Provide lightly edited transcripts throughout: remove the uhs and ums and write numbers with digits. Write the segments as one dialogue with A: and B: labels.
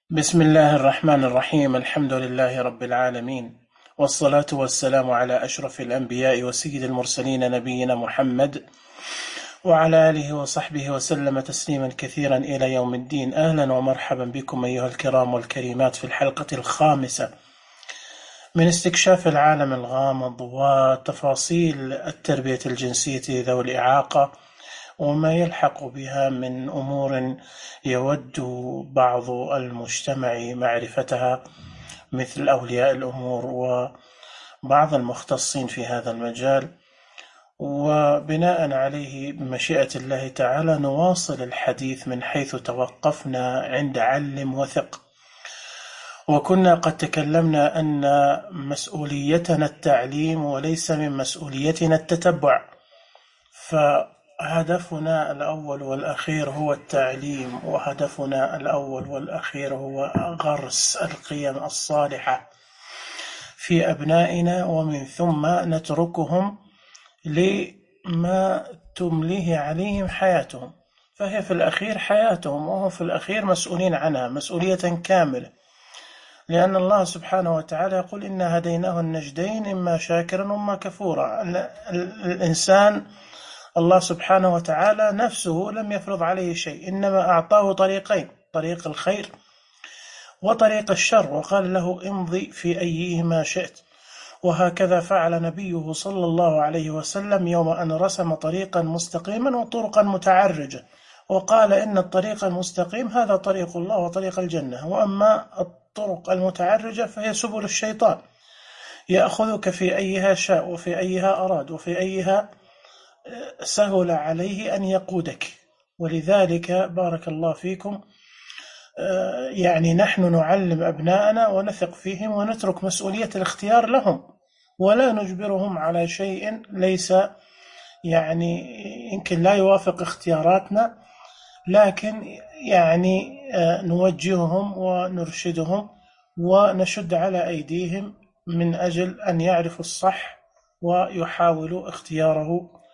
A: بسم الله الرحمن الرحيم. الحمد لله رب العالمين، والصلاة والسلام على أشرف الأنبياء وسيد المرسلين نبينا محمد وعلى آله وصحبه وسلم تسليما كثيرا إلى يوم الدين. أهلا ومرحبا بكم أيها الكرام والكريمات في الحلقة الخامسة من استكشاف العالم الغامض وتفاصيل التربية الجنسية ذوي الإعاقة وما يلحق بها من أمور يود بعض المجتمع معرفتها، مثل أولياء الأمور وبعض المختصين في هذا المجال. وبناء عليه بمشيئة الله تعالى نواصل الحديث من حيث توقفنا عند علم وثق. وكنا قد تكلمنا أن مسؤوليتنا التعليم وليس من مسؤوليتنا التتبع، فهدفنا الأول والأخير هو التعليم، وهدفنا الأول والأخير هو غرس القيم الصالحة في أبنائنا، ومن ثم نتركهم لما تمليه عليهم حياتهم، فهي في الأخير حياتهم وهم في الأخير مسؤولين عنها مسؤولية كاملة، لأن الله سبحانه وتعالى يقول إنا هديناه النجدين إما شاكرا وإما كفورا. الإنسان الله سبحانه وتعالى نفسه لم يفرض عليه شيء، إنما أعطاه طريقين، طريق الخير وطريق الشر، وقال له امضي في أيهما شئت. وهكذا فعل نبيه صلى الله عليه وسلم يوم أن رسم طريقا مستقيما وطرقا متعرجة، وقال إن الطريق المستقيم هذا طريق الله وطريق الجنة، وأما الطرق المتعرجة فهي سبل الشيطان، يأخذك في أيها شاء وفي أيها أراد وفي أيها سهل عليه أن يقودك. ولذلك بارك الله فيكم، يعني نحن نعلم أبناءنا ونثق فيهم ونترك مسؤولية الاختيار لهم، ولا نجبرهم على شيء ليس يعني يمكن لا يوافق اختياراتنا، لكن يعني نوجههم ونرشدهم ونشد على أيديهم من أجل أن يعرفوا الصح ويحاولوا اختياره،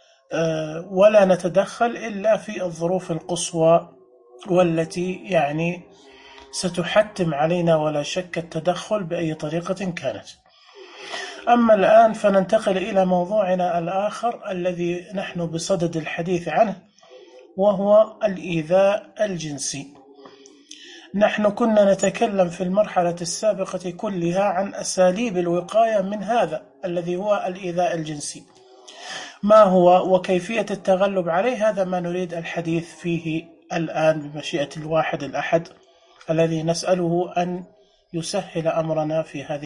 A: ولا نتدخل إلا في الظروف القصوى والتي يعني ستحتم علينا ولا شك التدخل بأي طريقة كانت. أما الآن فننتقل إلى موضوعنا الآخر الذي نحن بصدد الحديث عنه، وهو الإيذاء الجنسي. نحن كنا نتكلم في المرحلة السابقة كلها عن أساليب الوقاية من هذا الذي هو الإيذاء الجنسي، ما هو وكيفية التغلب عليه. هذا ما نريد الحديث فيه الآن بمشيئة الواحد الأحد الذي نسأله أن يسهل أمرنا في هذه.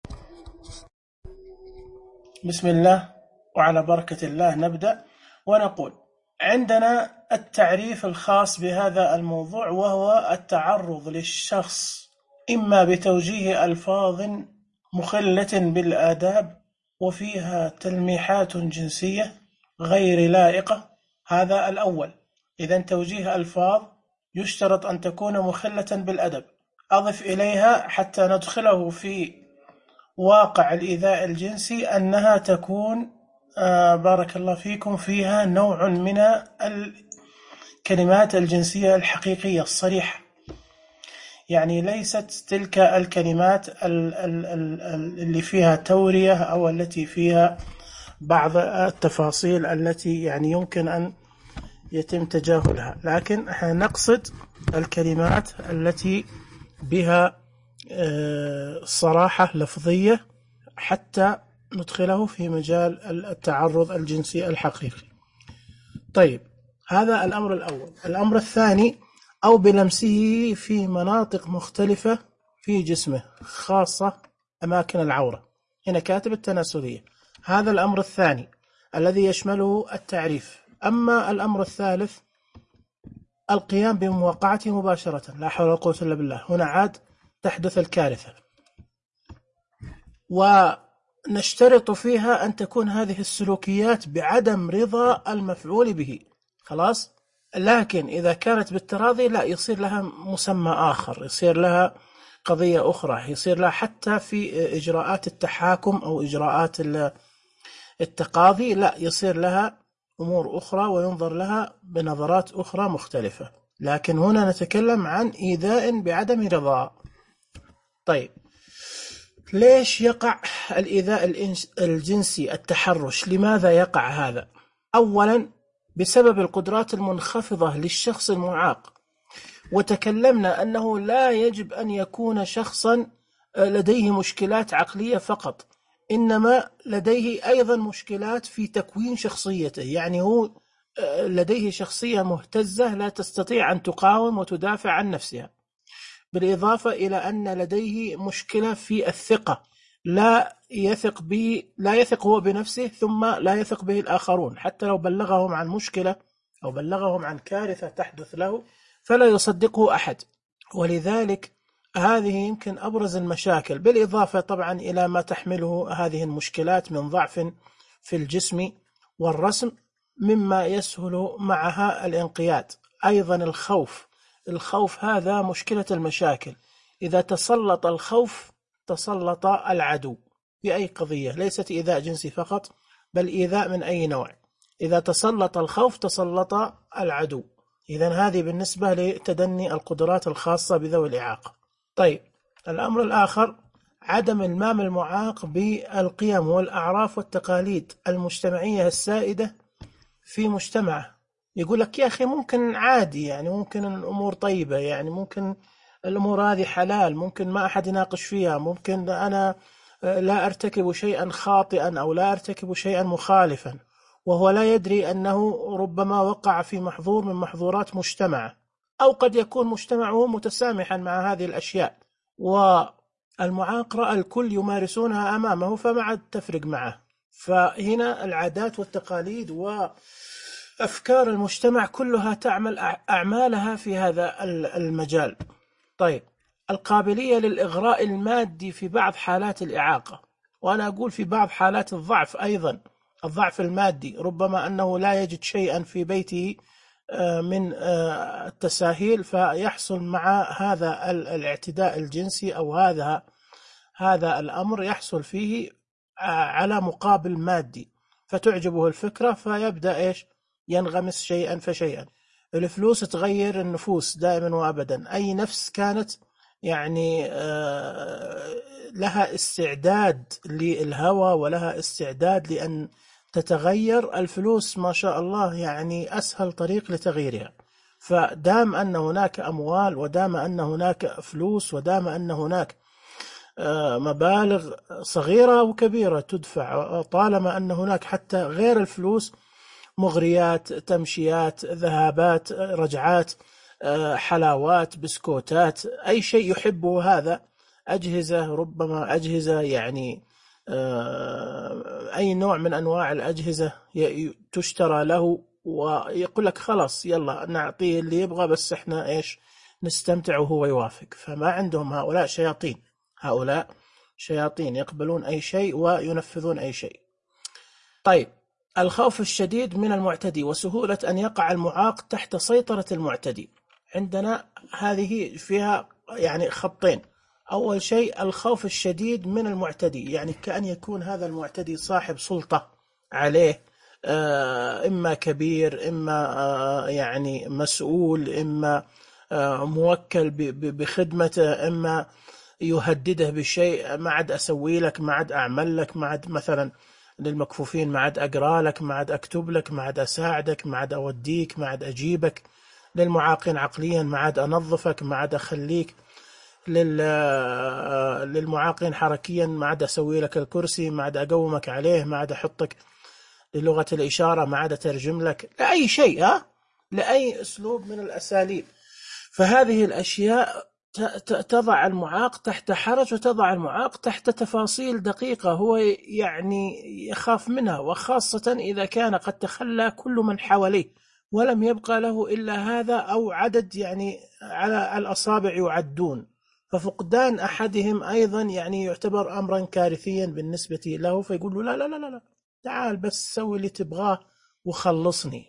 A: بسم الله وعلى بركة الله نبدأ ونقول عندنا التعريف الخاص بهذا الموضوع، وهو التعرض للشخص إما بتوجيه ألفاظ مخلة بالآداب وفيها تلميحات جنسية غير لائقة. هذا الأول. إذن توجيه ألفاظ يشترط أن تكون مخلة بالأدب. أضف إليها حتى ندخله في واقع الإيذاء الجنسي أنها تكون بارك الله فيكم فيها نوع من الكلمات الجنسية الحقيقية الصريحة، يعني ليست تلك الكلمات اللي فيها تورية أو التي فيها بعض التفاصيل التي يعني يمكن أن يتم تجاهلها، لكن نقصد الكلمات التي بها صراحة لفظية حتى ندخله في مجال التعرض الجنسي الحقيقي. طيب، هذا الأمر الأول. الأمر الثاني، أو بلمسه في مناطق مختلفة في جسمه خاصة أماكن العورة، هنا كاتب التناسلية. هذا الأمر الثاني الذي يشمله التعريف. أما الأمر الثالث القيام بموقعته مباشرة، لا حول ولا قوة إلا بالله، هنا عاد تحدث الكارثة، ونشترط فيها أن تكون هذه السلوكيات بعدم رضا المفعول به، خلاص. لكن إذا كانت بالتراضي لا، يصير لها مسمى آخر، يصير لها قضية أخرى، يصير لها حتى في إجراءات التحاكم أو إجراءات التقاضي، لا، يصير لها أمور أخرى وينظر لها بنظرات أخرى مختلفة. لكن هنا نتكلم عن إيذاء بعدم رضا. طيب، ليش يقع الإيذاء الجنسي التحرش؟ لماذا يقع هذا؟ أولا بسبب القدرات المنخفضة للشخص المعاق، وتكلمنا أنه لا يجب أن يكون شخصا لديه مشكلات عقلية فقط، إنما لديه أيضا مشكلات في تكوين شخصيته، يعني هو لديه شخصية مهتزة لا تستطيع أن تقاوم وتدافع عن نفسها، بالإضافة إلى أن لديه مشكلة في الثقة، لا يثق هو بنفسه، ثم لا يثق به الآخرون، حتى لو بلغهم عن مشكلة أو بلغهم عن كارثة تحدث له فلا يصدقه أحد. ولذلك هذه يمكن أبرز المشاكل، بالإضافة طبعا إلى ما تحمله هذه المشكلات من ضعف في الجسم والرسم، مما يسهل معها الانقياد. أيضا الخوف هذا مشكلة المشاكل، إذا تسلط الخوف تسلط العدو في أي قضية، ليست إيذاء جنسي فقط بل إيذاء من أي نوع. إذا تسلط الخوف تسلط العدو. إذن هذه بالنسبة لتدني القدرات الخاصة بذوي الإعاقة. طيب، الأمر الآخر عدم المام المعاق بالقيم والأعراف والتقاليد المجتمعية السائدة في مجتمعه. يقول لك يا أخي ممكن عادي، يعني ممكن الأمور طيبة، يعني ممكن الأمور هذه حلال، ممكن ما أحد يناقش فيها، ممكن أنا لا أرتكب شيئا خاطئا أو لا أرتكب شيئا مخالفا، وهو لا يدري أنه ربما وقع في محظور من محظورات مجتمعه، أو قد يكون مجتمعه متسامحا مع هذه الأشياء، والمعاق رأى الكل يمارسونها أمامه فما عاد تفرق معه. فهنا العادات والتقاليد وأفكار المجتمع كلها تعمل أعمالها في هذا المجال. طيب، القابلية للإغراء المادي في بعض حالات الإعاقة، وأنا أقول في بعض حالات الضعف أيضا، الضعف المادي، ربما أنه لا يجد شيئا في بيته من التساهيل فيحصل مع هذا الاعتداء الجنسي، أو هذا الأمر يحصل فيه على مقابل مادي، فتعجبه الفكرة فيبدأ ينغمس شيئا فشيئا. الفلوس تغير النفوس دائما وأبدا، أي نفس كانت يعني لها استعداد للهوى ولها استعداد لأن تتغير، الفلوس ما شاء الله يعني أسهل طريق لتغييرها. فدام أن هناك أموال، ودام أن هناك فلوس، ودام أن هناك مبالغ صغيرة وكبيرة تدفع، طالما أن هناك حتى غير الفلوس مغريات، تمشيات، ذهابات، رجعات، حلاوات، بسكوتات، أي شيء يحبه هذا، أجهزة، ربما أجهزة يعني أي نوع من أنواع الأجهزة تشترى له، ويقول لك خلاص يلا نعطيه اللي يبغى، بس إحنا نستمتع وهو يوافق. فما عندهم هؤلاء شياطين يقبلون أي شيء وينفذون أي شيء. طيب، الخوف الشديد من المعتدي وسهولة أن يقع المعاق تحت سيطرة المعتدي. عندنا هذه فيها يعني خطين. أول شيء الخوف الشديد من المعتدي، يعني كأن يكون هذا المعتدي صاحب سلطة عليه، إما كبير، إما يعني مسؤول، إما موكل بخدمته، إما يهدده بشيء، ما عاد أسوي لك، ما عاد أعمل لك، ما عاد مثلا للمكفوفين ما عاد أقرأ لك، ما عاد أكتب لك، ما عاد أساعدك، ما عاد أوديك، ما عاد أجيبك. للمعاقين عقليا ما عاد أنظفك، ما عاد أخليك. للمعاقين حركيا ما عاد أسوي لك الكرسي، ما عاد أقومك عليه، ما عاد أحطك للغة الإشارة، ما عاد أترجم لك، لأي شيء، لأي أسلوب من الأساليب. فهذه الأشياء تضع المعاق تحت حرج، وتضع المعاق تحت تفاصيل دقيقة هو يعني يخاف منها، وخاصة إذا كان قد تخلى كل من حواليه ولم يبقى له إلا هذا أو عدد يعني على الأصابع يعدون، ففقدان أحدهم أيضا يعني يعتبر أمرا كارثيا بالنسبة له، فيقول له لا لا لا لا تعال بس سوي اللي تبغاه وخلصني.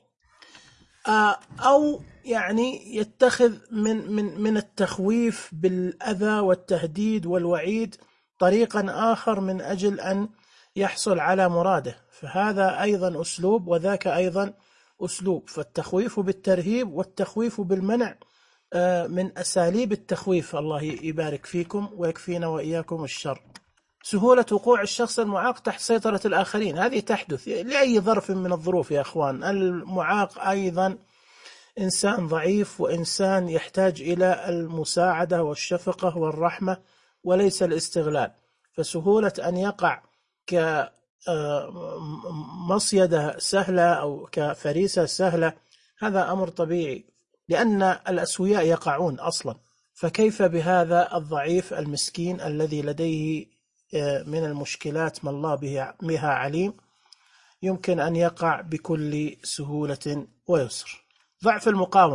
A: أو يعني يتخذ من التخويف بالأذى والتهديد والوعيد طريقا آخر من أجل أن يحصل على مراده، فهذا أيضا أسلوب، وذاك أيضا أسلوب، فالتخويف بالترهيب والتخويف بالمنع من أساليب التخويف. الله يبارك فيكم ويكفينا وإياكم الشر. سهولة وقوع الشخص المعاق تحت سيطرة الآخرين، هذه تحدث لأي ظرف من الظروف يا أخوان. المعاق أيضا إنسان ضعيف، وإنسان يحتاج إلى المساعدة والشفقة والرحمة وليس الاستغلال. فسهولة أن يقع كمصيدة سهلة أو كفريسة سهلة هذا أمر طبيعي، لأن الأسوياء يقعون أصلا، فكيف بهذا الضعيف المسكين الذي لديه من المشكلات ما الله بها عليم، يمكن أن يقع بكل سهولة ويسر. ضعف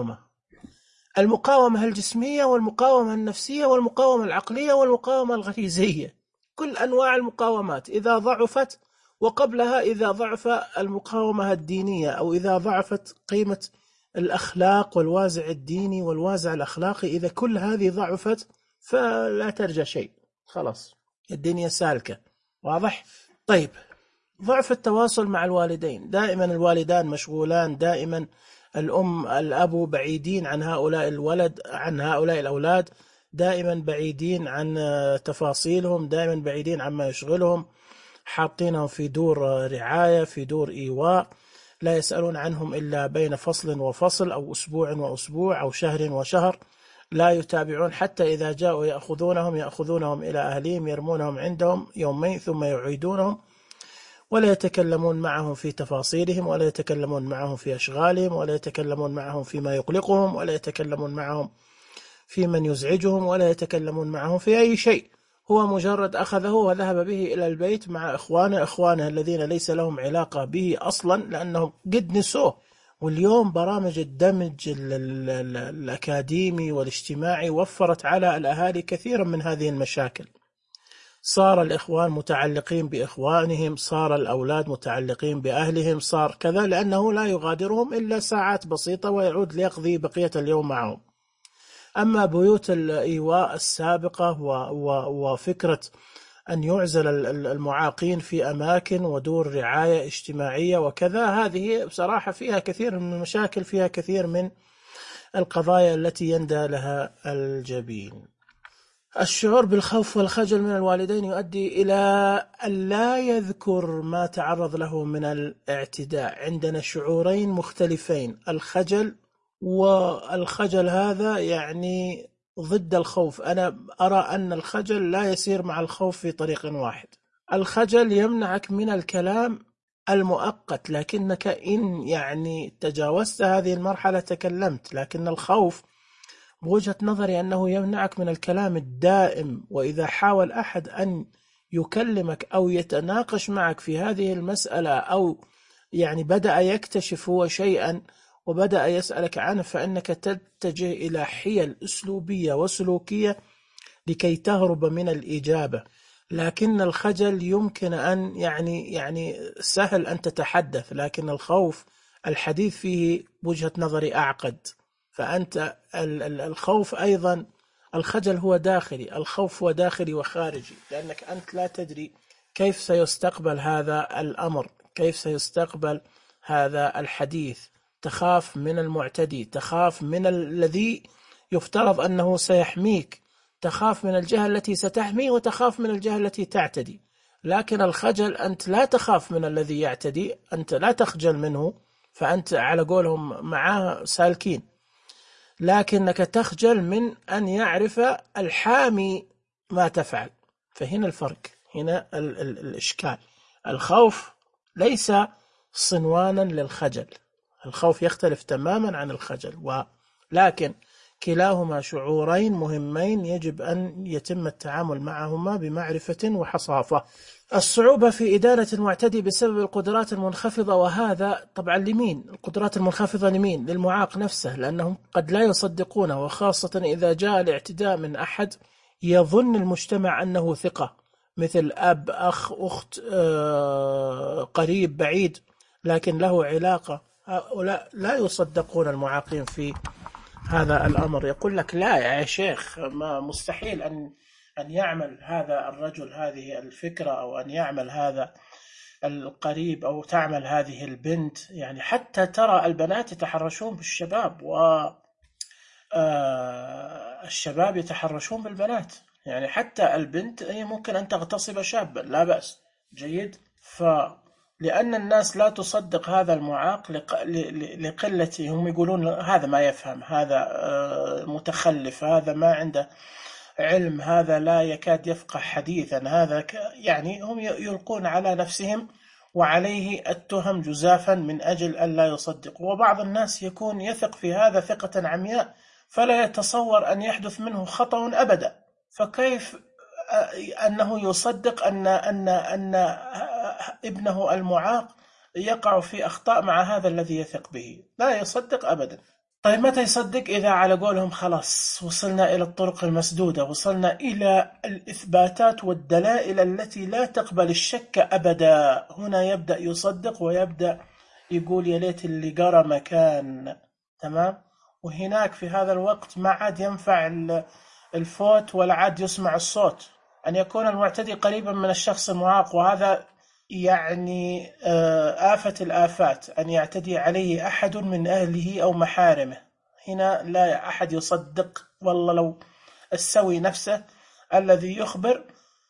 A: المقاومة الجسمية والمقاومة النفسية والمقاومة العقلية والمقاومة الغريزية، كل أنواع المقاومات إذا ضعفت، وقبلها إذا ضعف المقاومة الدينية، أو إذا ضعفت قيمة الأخلاق والوازع الديني والوازع الأخلاقي، إذا كل هذه ضعفت فلا ترجى شيء، خلاص الدنيا سالكة. واضح؟ طيب، ضعف التواصل مع الوالدين، دائما الوالدان مشغولان، دائما الأب بعيدين عن هؤلاء الأولاد، دائما بعيدين عن تفاصيلهم، دائما بعيدين عما يشغلهم، حاطينهم في دور رعاية، في دور إيواء، لا يسألون عنهم إلا بين فصل وفصل، أو أسبوع وأسبوع، أو شهر وشهر، لا يتابعون، حتى إذا جاءوا يأخذونهم إلى أهلهم، يرمونهم عندهم يومين ثم يعيدونهم، ولا يتكلمون معهم في تفاصيلهم، ولا يتكلمون معهم في أشغالهم، ولا يتكلمون معهم فيما يقلقهم، ولا يتكلمون معهم في من يزعجهم، ولا يتكلمون معهم في أي شيء. هو مجرد أخذه وذهب به إلى البيت مع إخوانه الذين ليس لهم علاقة به أصلا، لأنهم قد نسوه. واليوم برامج الدمج الأكاديمي والاجتماعي وفرت على الأهالي كثيرا من هذه المشاكل. صار الإخوان متعلقين بإخوانهم، صار الأولاد متعلقين بأهلهم، صار كذا، لأنه لا يغادرهم إلا ساعات بسيطة ويعود ليقضي بقية اليوم معهم. أما بيوت الإيواء السابقة وفكرة أن يعزل المعاقين في أماكن ودور رعاية اجتماعية وكذا، هذه بصراحة فيها كثير من المشاكل، فيها كثير من القضايا التي يندى لها الجبين. الشعور بالخوف والخجل من الوالدين يؤدي إلى أن لا يذكر ما تعرض له من الاعتداء. عندنا شعورين مختلفين، والخجل هذا يعني ضد الخوف. أنا أرى أن الخجل لا يسير مع الخوف في طريق واحد. الخجل يمنعك من الكلام المؤقت، لكنك إن يعني تجاوزت هذه المرحلة تكلمت. لكن الخوف بوجهة نظري أنه يمنعك من الكلام الدائم، وإذا حاول أحد أن يكلمك أو يتناقش معك في هذه المسألة، أو يعني بدأ يكتشف هو شيئا وبدأ يسألك عنه، فإنك تتجه إلى حيل أسلوبية وسلوكية لكي تهرب من الإجابة. لكن الخجل يمكن أن يعني سهل أن تتحدث، لكن الخوف الحديث فيه بوجهة نظري أعقد. فأنت الخوف أيضا، الخجل هو داخلي، الخوف هو داخلي وخارجي، لأنك أنت لا تدري كيف سيستقبل هذا الأمر، كيف سيستقبل هذا الحديث. تخاف من المعتدي، تخاف من الذي يفترض أنه سيحميك، تخاف من الجهة التي ستحمي، وتخاف من الجهة التي تعتدي. لكن الخجل أنت لا تخاف من الذي يعتدي، أنت لا تخجل منه، فأنت على قولهم معاه سالكين، لكنك تخجل من أن يعرف الحامي ما تفعل. فهنا الفرق، هنا الإشكال. الخوف ليس صنوانا للخجل، الخوف يختلف تماما عن الخجل، ولكن كلاهما شعورين مهمين يجب أن يتم التعامل معهما بمعرفة وحصافة. الصعوبة في إدارة المعتدي بسبب القدرات المنخفضة، وهذا طبعا لمين؟ القدرات المنخفضة لمين؟ للمعاق نفسه، لأنهم قد لا يصدقونه، وخاصة إذا جاء الاعتداء من أحد يظن المجتمع أنه ثقة، مثل أب، أخ، أخت، قريب، بعيد، لكن له علاقة. هؤلاء لا يصدقون المعاقين في هذا الأمر، يقول لك لا يا شيخ، ما مستحيل أن يعمل هذا الرجل هذه الفكرة، أو أن يعمل هذا القريب أو تعمل هذه البنت، يعني حتى ترى البنات يتحرشون بالشباب، والشباب يتحرشون بالبنات، يعني حتى البنت هي ممكن أن تغتصب شابا لا بأس. جيد. لأن الناس لا تصدق هذا المعاق لقلة، هم يقولون هذا ما يفهم، هذا متخلف، هذا ما عنده علم، هذا لا يكاد يفقه حديثا، هذا يعني هم يلقون على نفسهم وعليه التهم جزافا من أجل أن لا يصدق. وبعض الناس يكون يثق في هذا ثقة عمياء، فلا يتصور أن يحدث منه خطأ أبدا، فكيف أنه يصدق أن ابنه المعاق يقع في أخطاء مع هذا الذي يثق به؟ لا يصدق أبدا. طيب متى يصدق؟ إذا على قولهم خلاص وصلنا إلى الطرق المسدودة، وصلنا إلى الإثباتات والدلائل التي لا تقبل الشك أبدا، هنا يبدأ يصدق ويبدأ يقول يا ليت اللي قرى مكان. تمام. وهناك في هذا الوقت ما عاد ينفع الفوت ولا عاد يسمع الصوت، أن يكون المعتدي قريبا من الشخص المعاق، وهذا يعني آفة الآفات، أن يعتدي عليه أحد من أهله أو محارمه. هنا لا أحد يصدق، والله لو السوي نفسه الذي يخبر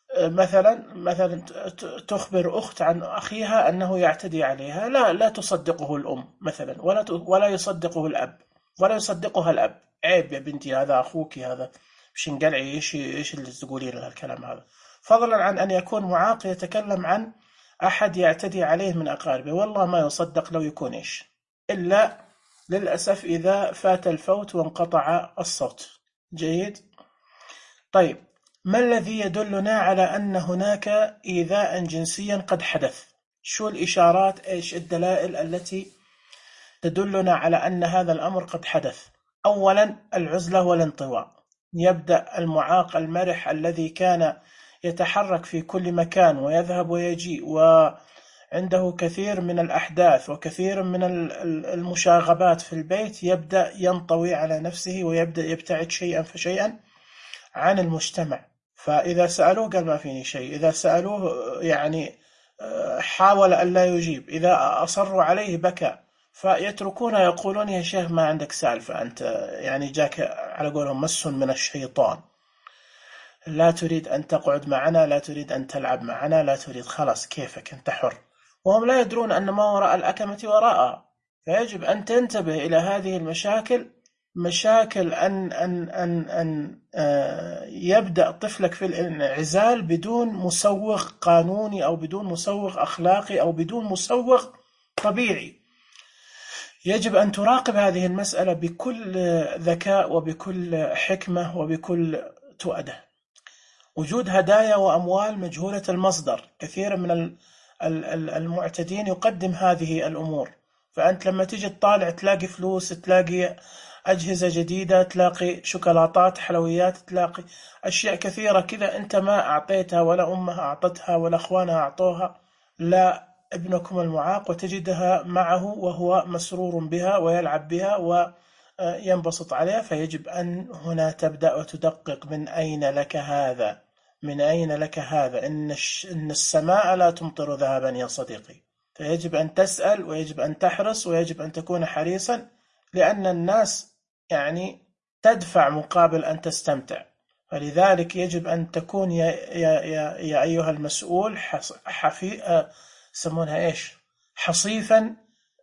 A: مثلا تخبر أخت عن أخيها أنه يعتدي عليها، لا تصدقه الأم مثلا، ولا يصدقه الأب، ولا يصدقها الأب. عيب يا بنتي، هذا أخوك، هذا مش نقلعي، إيش اللي تقولين له الكلام هذا؟ فضلا عن أن يكون معاق يتكلم عن أحد يعتدي عليه من أقاربه، والله ما يصدق لو يكون إيش، إلا للأسف إذا فات الفوت وانقطع الصوت. جيد. طيب، ما الذي يدلنا على أن هناك إيذاء جنسيا قد حدث؟ شو الإشارات، إيش الدلائل التي تدلنا على أن هذا الأمر قد حدث؟ أولا العزلة والانطواء. يبدأ المعاق المرح الذي كان يتحرك في كل مكان ويذهب ويجيء وعنده كثير من الأحداث وكثير من المشاغبات في البيت، يبدأ ينطوي على نفسه ويبدأ يبتعد شيئا فشيئا عن المجتمع. فإذا سألوه قال ما فيني شيء، إذا سألوه يعني حاول أن لا يجيب، إذا أصروا عليه بكى، فيتركون يقولون يا شيخ ما عندك سالفة أنت، يعني جاك على قولهم مس من الشيطان، لا تريد أن تقعد معنا، لا تريد أن تلعب معنا، لا تريد، خلاص كيفك أنت حر. وهم لا يدرون أن ما وراء الأكمة وراءها. فيجب أن تنتبه إلى هذه المشاكل، مشاكل أن يبدأ طفلك في الانعزال بدون مسوغ قانوني أو بدون مسوغ أخلاقي أو بدون مسوغ طبيعي. يجب أن تراقب هذه المسألة بكل ذكاء وبكل حكمة وبكل تؤدة. وجود هدايا وأموال مجهولة المصدر، كثير من المعتدين يقدم هذه الأمور، فأنت لما تيجي تطالع تلاقي فلوس، تلاقي أجهزة جديدة، تلاقي شوكولاتات، حلويات، تلاقي أشياء كثيرة كذا أنت ما أعطيتها ولا أمها أعطتها ولا أخوانها أعطوها، لا ابنكم المعاق، وتجدها معه وهو مسرور بها ويلعب بها وينبسط عليها. فيجب أن هنا تبدأ وتدقق من أين لك هذا، من أين لك هذا، إن السماء لا تمطر ذهبا يا صديقي. فيجب أن تسأل ويجب أن تحرص ويجب أن تكون حريصا، لأن الناس يعني تدفع مقابل أن تستمتع. فلذلك يجب أن تكون يا أيها المسؤول يسمونها إيش، حصيفا،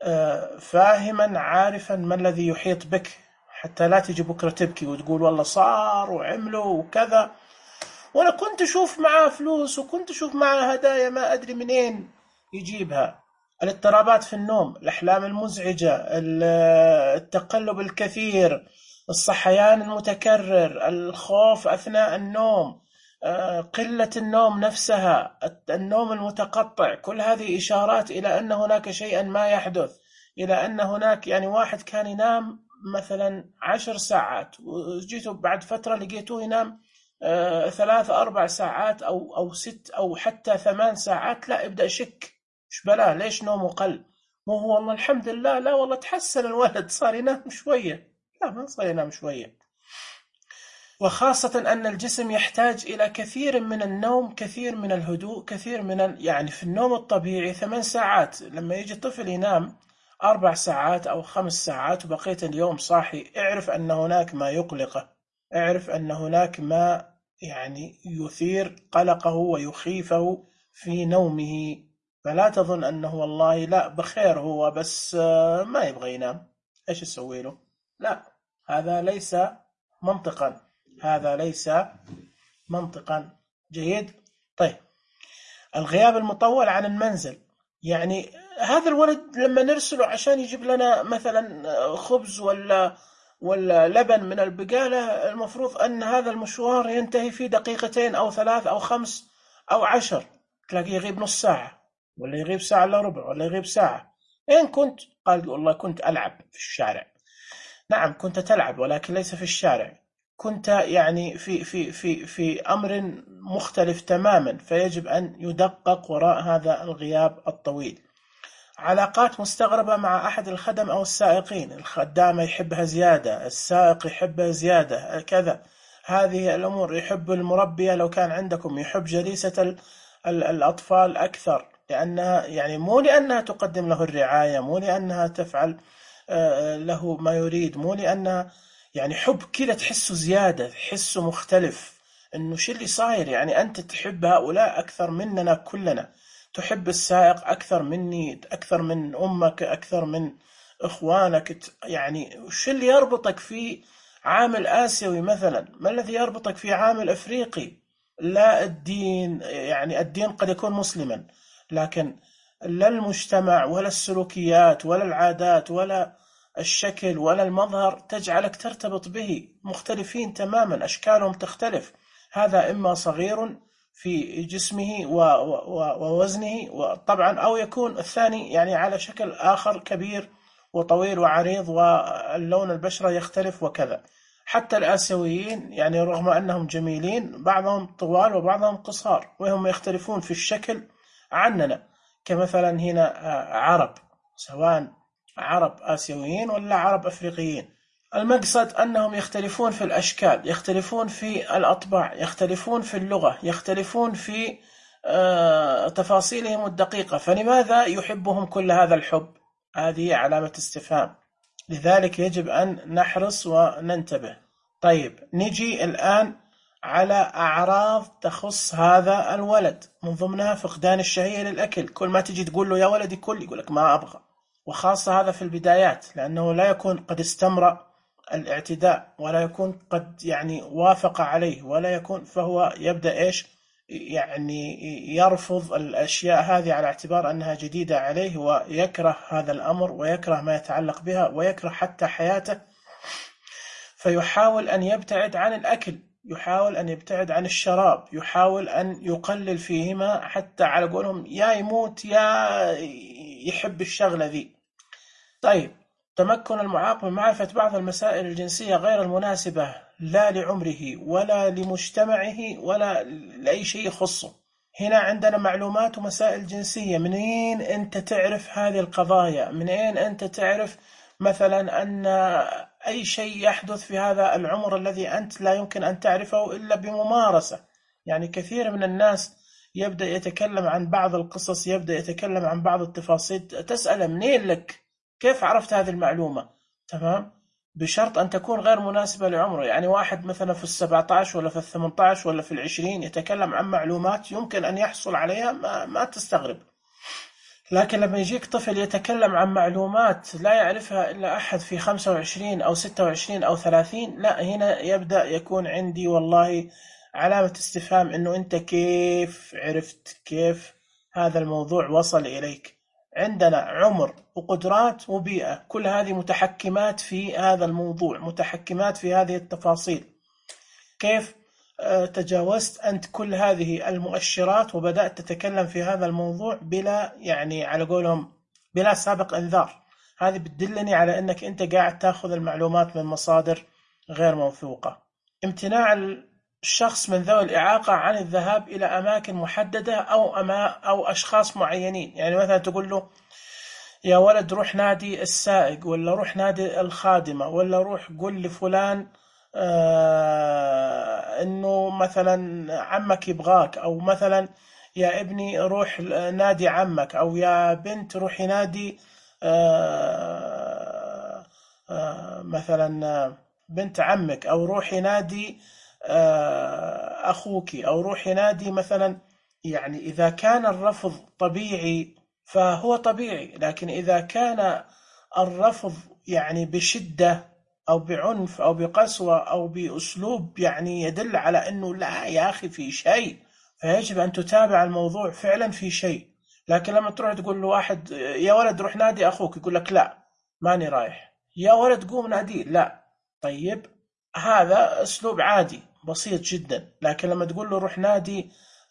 A: فاهما عارفا ما الذي يحيط بك، حتى لا تجي بكرة تبكي وتقول والله صار وعملوا وكذا، وأنا كنت أشوف معاه فلوس وكنت أشوف معاه هدايا ما أدري منين يجيبها. الاضطرابات في النوم، الأحلام المزعجة، التقلب الكثير، الصحيان المتكرر، الخوف أثناء النوم، قلة النوم نفسها، النوم المتقطع، كل هذه إشارات إلى أن هناك شيئا ما يحدث، إلى أن هناك يعني واحد كان ينام مثلا 10 ساعات وجيته بعد فترة لقيته ينام 3-4 ساعات أو 6 أو حتى 8 ساعات، لا ابدأ شك، إيش بلاه، ليش نومه قل؟ مو هو والله الحمد لله، لا والله تحسن الولد صار ينام شوية، لا ما صار ينام شوية. وخاصة أن الجسم يحتاج إلى كثير من النوم، كثير من الهدوء، كثير من يعني في النوم الطبيعي 8 ساعات. لما يجي طفل ينام 4 ساعات أو 5 ساعات وبقية اليوم صاحي، اعرف أن هناك ما يقلقه، اعرف أن هناك ما يعني يثير قلقه ويخيفه في نومه. فلا تظن أنه والله لا بخير هو بس ما يبغى ينام، إيش أسوي له؟ لا، هذا ليس منطقا، هذا ليس منطقا. جيد. طيب، الغياب المطول عن المنزل، يعني هذا الولد لما نرسله عشان يجيب لنا مثلا خبز ولا لبن من البقالة، المفروض أن هذا المشوار ينتهي في دقيقتين أو 3 أو 5 أو 10، تلاقيه يغيب نص ساعة ولا يغيب ساعة إلا ربع ولا يغيب ساعة. أين كنت؟ قال والله كنت ألعب في الشارع. نعم، كنت تلعب ولكن ليس في الشارع، كنت يعني في أمر مختلف تماما، فيجب أن يدقق وراء هذا الغياب الطويل. علاقات مستغربة مع أحد الخدم أو السائقين، الخدامة يحبها زيادة، السائق يحبها زيادة، كذا. هذه الأمور. يحب المربية لو كان عندكم، يحب جليسة الأطفال أكثر، لأنها يعني مو لأنها تقدم له الرعاية، مو لأنها تفعل له ما يريد، مو لأنها يعني حب كذا تحسه زيادة، تحسه مختلف. إنه شو اللي صاير؟ يعني أنت تحب هؤلاء أكثر مننا كلنا، تحب السائق أكثر مني، أكثر من أمك، أكثر من إخوانك. يعني وش اللي يربطك في عامل آسيوي مثلا؟ ما الذي يربطك في عامل أفريقي؟ لا الدين، يعني الدين قد يكون مسلما، لكن لا المجتمع ولا السلوكيات ولا العادات ولا الشكل ولا المظهر تجعلك ترتبط به. مختلفين تماما، أشكالهم تختلف. هذا إما صغير في جسمه ووزنه وطبعا، أو يكون الثاني يعني على شكل آخر كبير وطويل وعريض واللون البشرة يختلف وكذا. حتى الآسيويين يعني رغم أنهم جميلين، بعضهم طوال وبعضهم قصار، وهم يختلفون في الشكل عننا. كمثلا هنا عرب، سواء عرب آسيويين ولا عرب أفريقيين، المقصد أنهم يختلفون في الأشكال، يختلفون في الأطباع، يختلفون في اللغة، يختلفون في تفاصيلهم الدقيقة. فلماذا يحبهم كل هذا الحب؟ هذه علامة استفهام. لذلك يجب أن نحرص وننتبه. طيب، نجي الآن على أعراض تخص هذا الولد، من ضمنها فقدان الشهية للأكل. كل ما تجي تقول له يا ولدي كل، يقول لك ما أبغى. وخاصة هذا في البدايات، لأنه لا يكون قد استمر الاعتداء، ولا يكون قد يعني وافق عليه، ولا يكون، فهو يبدأ إيش؟ يعني يرفض الأشياء هذه على اعتبار أنها جديدة عليه، ويكره هذا الأمر، ويكره ما يتعلق بها، ويكره حتى حياته. فيحاول أن يبتعد عن الأكل، يحاول أن يبتعد عن الشراب، يحاول أن يقلل فيهما، حتى على قولهم يا يموت يا يحب الشغلة ذي. طيب، تمكن المعاق من معرفة بعض المسائل الجنسية غير المناسبة، لا لعمره ولا لمجتمعه ولا لأي شيء يخصه. هنا عندنا معلومات ومسائل جنسية. منين أنت تعرف هذه القضايا؟ منين أنت تعرف مثلا أن أي شيء يحدث في هذا العمر الذي أنت لا يمكن أن تعرفه إلا بممارسة؟ يعني كثير من الناس يبدأ يتكلم عن بعض القصص، يبدأ يتكلم عن بعض التفاصيل، تسأله منين لك؟ كيف عرفت هذه المعلومة؟ تمام؟ بشرط أن تكون غير مناسبة لعمره. يعني واحد مثلا في 17 ولا في 18 ولا في 20 يتكلم عن معلومات يمكن أن يحصل عليها، ما تستغرب. لكن لما يجيك طفل يتكلم عن معلومات لا يعرفها إلا أحد في 25 أو 26 أو 30، لا، هنا يبدأ يكون عندي والله علامة استفهام، إنه أنت كيف عرفت؟ كيف هذا الموضوع وصل إليك؟ عندنا عمر وقدرات وبيئة، كل هذه متحكمات في هذا الموضوع، متحكمات في هذه التفاصيل. كيف تجاوزت أنت كل هذه المؤشرات وبدأت تتكلم في هذا الموضوع بلا، يعني على قولهم، بلا سابق إنذار؟ هذه بتدلني على أنك أنت قاعد تأخذ المعلومات من مصادر غير موثوقة. امتناع الشخص من ذوي الإعاقة عن الذهاب إلى أماكن محددة أو أشخاص معينين. يعني مثلا تقول له يا ولد روح نادي السائق، ولا روح نادي الخادمة، ولا روح قل لفلان إنه مثلا عمك يبغاك، أو مثلا يا ابني روح نادي عمك، أو يا بنت روحي نادي مثلا بنت عمك، أو روحي نادي أخوك، أو روحي نادي مثلا. يعني إذا كان الرفض طبيعي فهو طبيعي، لكن إذا كان الرفض يعني بشدة أو بعنف أو بقسوة أو بأسلوب يعني يدل على أنه لا يا أخي في شيء، فيجب أن تتابع الموضوع فعلا في شيء. لكن لما تروح تقول له واحد يا ولد روح نادي أخوك، يقول لك لا ماني رايح. يا ولد قوم ناديه، لا. طيب، هذا أسلوب عادي بسيط جدا. لكن لما تقول له روح نادي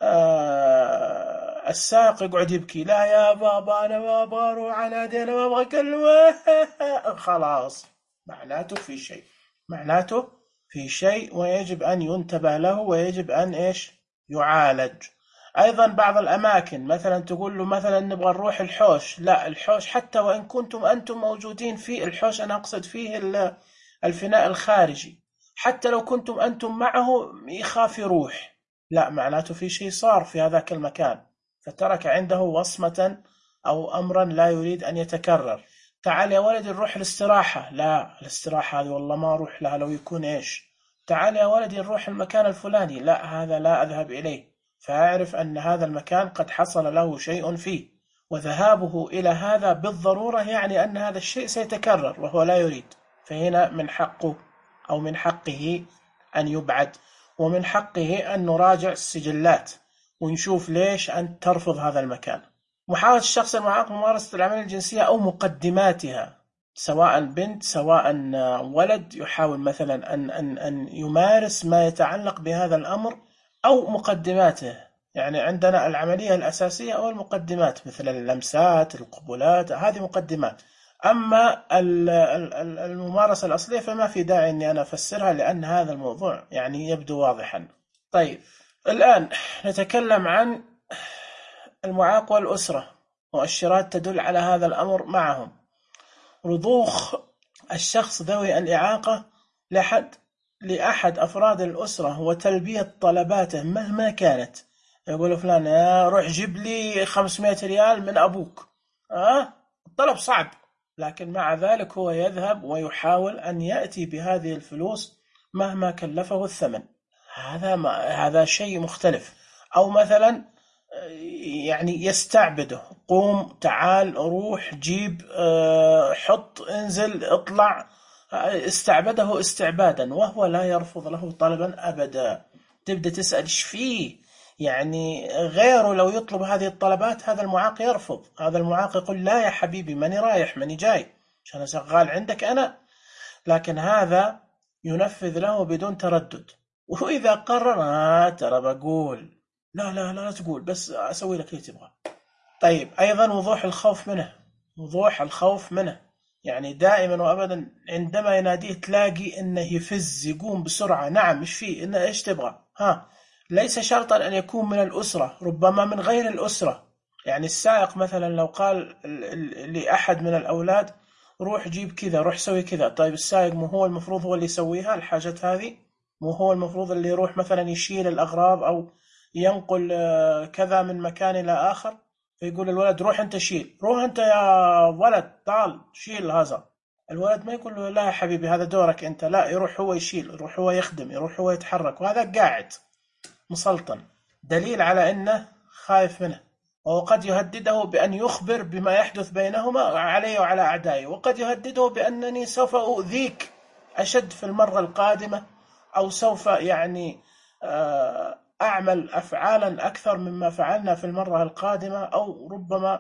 A: السائق، يقعد يبكي، لا يا بابا أنا ما أبغى أروح أنادي، أنا ما أبغى أكلمه خلاص، معناته في شيء، معناته في شيء، ويجب أن ينتبه له، ويجب أن إيش يعالج. أيضا بعض الأماكن مثلا تقول له مثلا نبغى نروح الحوش، لا الحوش حتى وإن كنتم أنتم موجودين في الحوش، أنا أقصد فيه الفناء الخارجي، حتى لو كنتم أنتم معه يخاف يروح، لا معناته في شيء صار في هذاك المكان، فترك عنده وصمة أو أمرا لا يريد أن يتكرر. تعال يا ولدي نروح الاستراحة، لا الاستراحة هذه والله ما أروح لها، لو يكون إيش. تعال يا ولدي نروح المكان الفلاني، لا هذا لا أذهب إليه، فأعرف أن هذا المكان قد حصل له شيء فيه، وذهابه إلى هذا بالضرورة يعني أن هذا الشيء سيتكرر وهو لا يريد، فهنا من حقه أو من حقه أن يبعد، ومن حقه أن نراجع السجلات ونشوف ليش أنت ترفض هذا المكان. محاولة الشخص المعاق ممارسة الأعمال الجنسية أو مقدماتها، سواء بنت سواء ولد، يحاول مثلا أن يمارس ما يتعلق بهذا الأمر أو مقدماته. يعني عندنا العملية الأساسية أو المقدمات، مثل اللمسات، القبلات، هذه مقدمات. أما الممارسة الأصلية فما في داعي أني أنا أفسرها، لأن هذا الموضوع يعني يبدو واضحا. طيب، الآن نتكلم عن المعاق والأسرة، مؤشرات تدل على هذا الأمر معهم. رضوخ الشخص ذوي الإعاقة لأحد أفراد الأسرة وتلبية طلباته مهما كانت. يقول فلان روح جيب لي 500 ريال من أبوك، الطلب صعب، لكن مع ذلك هو يذهب ويحاول أن يأتي بهذه الفلوس مهما كلفه الثمن. هذا شيء مختلف. أو مثلا يعني يستعبده، قوم تعال روح جيب حط انزل اطلع، استعبده استعبادا وهو لا يرفض له طلبا أبدا. تبدأ تسأل ايش فيه، يعني غيره لو يطلب هذه الطلبات هذا المعاق يرفض، هذا المعاق يقول لا يا حبيبي ماني رايح ماني جاي عشان شغال عندك أنا، لكن هذا ينفذ له بدون تردد. وإذا قرر ترى بقول لا لا لا تقول، بس أسوي لك اللي تبغى. طيب، أيضا وضوح الخوف منه، وضوح الخوف منه، يعني دائما وأبدا عندما يناديه تلاقي إنه يفز يقوم بسرعة، نعم إيش فيه، إنه إيش تبغى، ليس شرطا أن يكون من الأسرة، ربما من غير الأسرة. يعني السائق مثلا لو قال لأحد من الأولاد روح جيب كذا روح سوي كذا، طيب السائق مو هو المفروض هو اللي يسويها الحاجات هذه؟ مو هو المفروض اللي يروح مثلا يشيل الأغراض أو ينقل كذا من مكان إلى آخر؟ فيقول الولد روح أنت شيل، روح أنت يا ولد تعال شيل هذا. الولد ما يقول له لا يا حبيبي هذا دورك أنت، لا، يروح هو يشيل، يروح هو يخدم، يروح هو يتحرك، وهذا قاعد مسلطن، دليل على أنه خايف منه. وقد يهدده بأن يخبر بما يحدث بينهما علي وعلى أعدائي، وقد يهدده بأنني سوف أؤذيك أشد في المرة القادمة، أو سوف يعني أعمل أفعالا أكثر مما فعلنا في المرة القادمة، أو ربما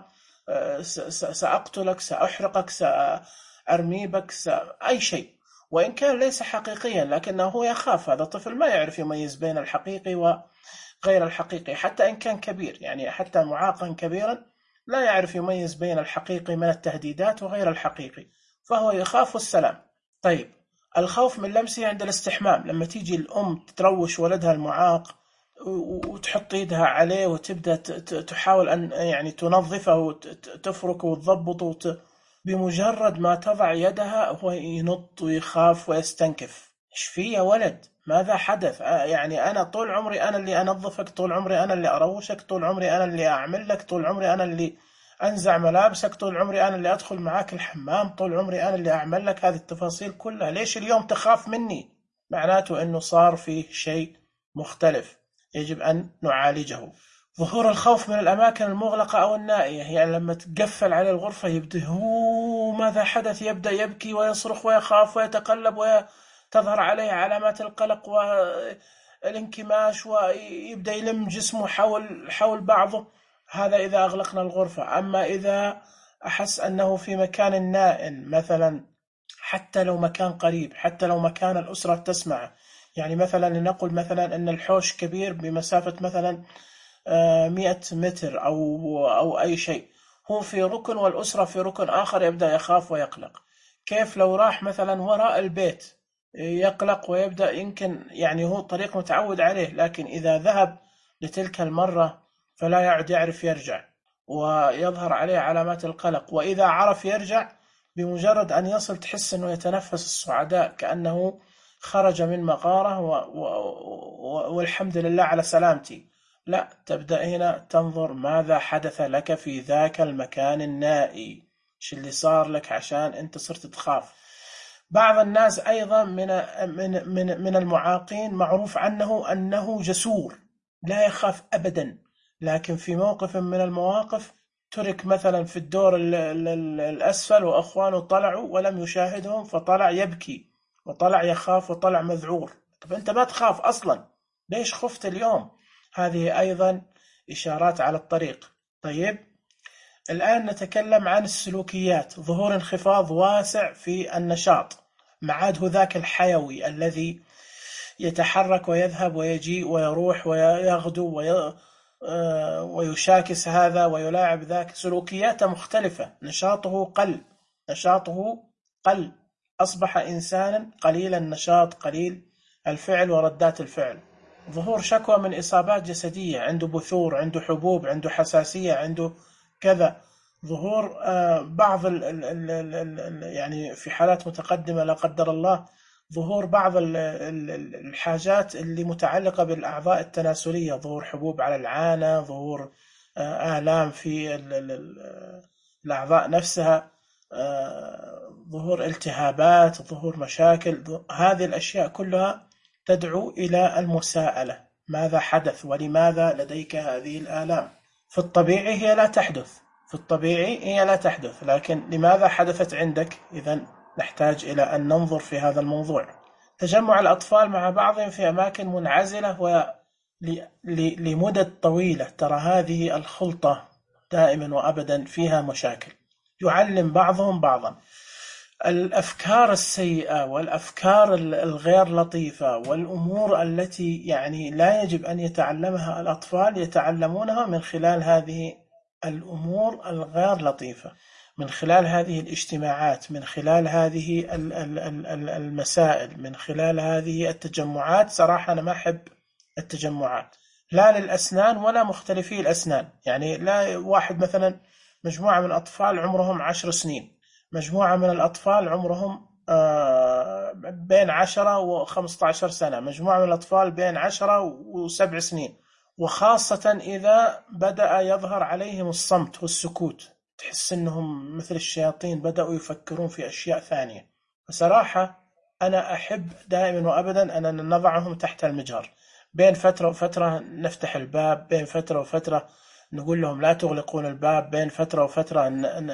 A: سأقتلك، سأحرقك، سأرمي بك، أي شيء. وإن كان ليس حقيقيا لكنه يخاف، هذا طفل ما يعرف يميز بين الحقيقي وغير الحقيقي، حتى إن كان كبير، يعني حتى معاقا كبيرا لا يعرف يميز بين الحقيقي من التهديدات وغير الحقيقي، فهو يخاف السلام. طيب، الخوف من لمسه عند الاستحمام، لما تيجي الأم تروش ولدها المعاق وتحط يدها عليه وتبدأ تحاول أن يعني تنظفه وتفركه وتضبطه، بمجرد ما تضع يدها هو ينط ويخاف ويستنكف. إيش في يا ولد؟ ماذا حدث؟ يعني أنا طول عمري أنا اللي أنظفك، طول عمري أنا اللي أروشك، طول عمري أنا اللي أعمل لك، طول عمري أنا اللي أنزع ملابسك، طول عمري أنا اللي أدخل معاك الحمام، طول عمري أنا اللي أعمل لك هذه التفاصيل كلها. ليش اليوم تخاف مني؟ معناته أنه صار فيه شيء مختلف يجب أن نعالجه. ظهور الخوف من الأماكن المغلقة أو النائية، يعني لما تقفل عليه الغرفة يبدأ هو ماذا حدث، يبدأ يبكي ويصرخ ويخاف ويتقلب وتظهر عليه علامات القلق والانكماش ويبدأ يلم جسمه حول بعضه. هذا إذا أغلقنا الغرفة. أما إذا أحس أنه في مكان نائم مثلا، حتى لو مكان قريب، حتى لو مكان الأسرة تسمع، يعني مثلا لنقل مثلا أن الحوش كبير بمسافة مثلا 100 متر أو أي شيء، هو في ركن والأسرة في ركن آخر، يبدأ يخاف ويقلق. كيف لو راح مثلا وراء البيت يقلق ويبدأ يمكن، يعني هو طريق متعود عليه، لكن إذا ذهب لتلك المرة فلا يعد يعرف يرجع ويظهر عليه علامات القلق. وإذا عرف يرجع بمجرد أن يصل تحس أنه يتنفس الصعداء كأنه خرج من مغارة والحمد لله على سلامتي. لا، تبدأ هنا تنظر ماذا حدث لك في ذاك المكان النائي، ايش اللي صار لك عشان انت صرت تخاف. بعض الناس أيضا من المعاقين معروف عنه أنه جسور لا يخاف أبدا، لكن في موقف من المواقف ترك مثلا في الدور الأسفل وأخوانه طلعوا ولم يشاهدهم، فطلع يبكي وطلع يخاف وطلع مذعور. طب أنت ما تخاف أصلا، ليش خفت اليوم؟ هذه أيضا إشارات على الطريق. طيب، الآن نتكلم عن السلوكيات. ظهور انخفاض واسع في النشاط، ما عاد هو ذاك الحيوي الذي يتحرك ويذهب ويجيء ويروح ويغدو ويشاكس هذا ويلاعب ذاك. سلوكياته مختلفة، نشاطه قل، أصبح إنسانا قليل النشاط، قليل الفعل وردات الفعل. ظهور شكوى من إصابات جسدية، عنده بثور، عنده حبوب، عنده حساسية، عنده كذا. ظهور بعض يعني في حالات متقدمة لا قدر الله، ظهور بعض الحاجات اللي متعلقة بالأعضاء التناسلية، ظهور حبوب على العانة، ظهور آلام في الأعضاء نفسها، ظهور التهابات، ظهور مشاكل. هذه الأشياء كلها تدعو إلى المساءلة، ماذا حدث ولماذا لديك هذه الآلام؟ في الطبيعي هي لا تحدث، لكن لماذا حدثت عندك؟ إذن نحتاج إلى أن ننظر في هذا الموضوع. تجمع الأطفال مع بعضهم في أماكن منعزلة لمدة طويلة، ترى هذه الخلطة دائما وأبدا فيها مشاكل. يعلم بعضهم بعضا. الأفكار السيئة والأفكار الغير لطيفة والأمور التي يعني لا يجب أن يتعلمها الأطفال، يتعلمونها من خلال هذه الأمور الغير لطيفة، من خلال هذه الاجتماعات، من خلال هذه المسائل، من خلال هذه التجمعات. صراحة أنا ما أحب التجمعات، لا للأسنان ولا مختلفي الأسنان. يعني لا واحد مثلا مجموعة من الأطفال عمرهم 10 سنين، مجموعة من الأطفال عمرهم بين 10 و15 سنة، مجموعة من الأطفال بين 10 و7 سنين. وخاصة إذا بدأ يظهر عليهم الصمت والسكوت، تحس أنهم مثل الشياطين بدأوا يفكرون في أشياء ثانية. بصراحة أنا أحب دائما وأبدا أن نضعهم تحت المجهر، بين فترة وفترة نفتح الباب، بين فترة وفترة نقول لهم لا تغلقون الباب، بين فترة وفترة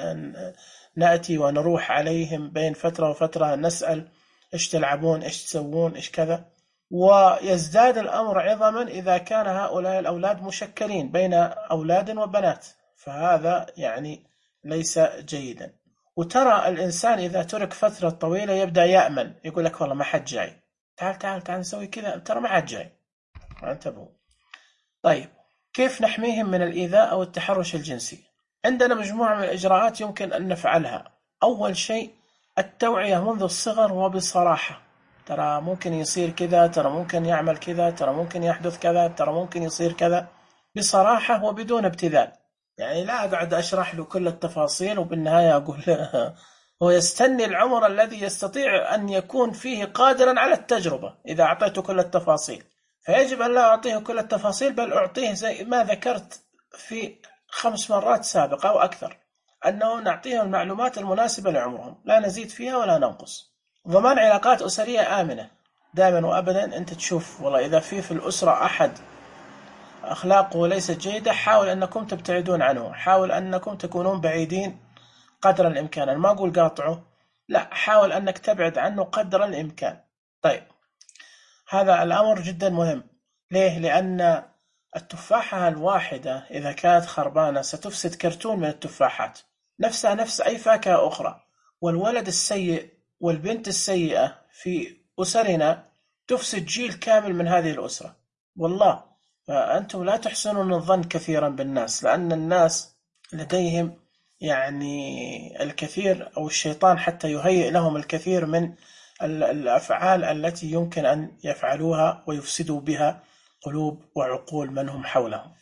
A: نأتي ونروح عليهم، بين فترة وفترة نسأل إيش تلعبون، إيش تسوون، إيش كذا. ويزداد الأمر عظما إذا كان هؤلاء الأولاد مشكلين بين أولاد وبنات، فهذا يعني ليس جيدا. وترى الإنسان إذا ترك فترة طويلة يبدأ يأمن، يقول لك والله ما حد جاي، تعال نسوي كذا، ترى ما حد جاي، انتبهوا. طيب، كيف نحميهم من الإيذاء أو التحرش الجنسي؟ عندنا مجموعة من الإجراءات يمكن أن نفعلها. أول شيء التوعية منذ الصغر وبصراحة، ترى ممكن يصير كذا، ترى ممكن يعمل كذا، ترى ممكن يحدث كذا، ترى ممكن يصير كذا، بصراحة وبدون ابتذال. يعني لا أقعد أشرح له كل التفاصيل وبالنهاية أقول هو يستني العمر الذي يستطيع أن يكون فيه قادرا على التجربة إذا أعطيته كل التفاصيل. فيجب أن لا أعطيه كل التفاصيل، بل أعطيه زي ما ذكرت في 5 مرات سابقة أو أكثر، أنه نعطيهم المعلومات المناسبة لعمرهم، لا نزيد فيها ولا ننقص. ضمان علاقات أسرية آمنة. دائما وأبدا أنت تشوف والله إذا في الأسرة أحد أخلاقه ليست جيدة، حاول أنكم تبتعدون عنه، حاول أنكم تكونون بعيدين قدر الإمكان. أنا ما أقول قاطعه، لا، حاول أنك تبعد عنه قدر الإمكان. طيب، هذا الأمر جدا مهم. ليه؟ لأن التفاحة الواحدة إذا كانت خربانة ستفسد كرتون من التفاحات، نفسها نفس أي فاكهة أخرى. والولد السيء والبنت السيئة في أسرنا تفسد جيل كامل من هذه الأسرة. والله، فأنتم لا تحسنون الظن كثيرا بالناس، لأن الناس لديهم يعني الكثير، أو الشيطان حتى يهيئ لهم الكثير من الأفعال التي يمكن أن يفعلوها ويفسدوا بها قلوب وعقول من هم حولهم.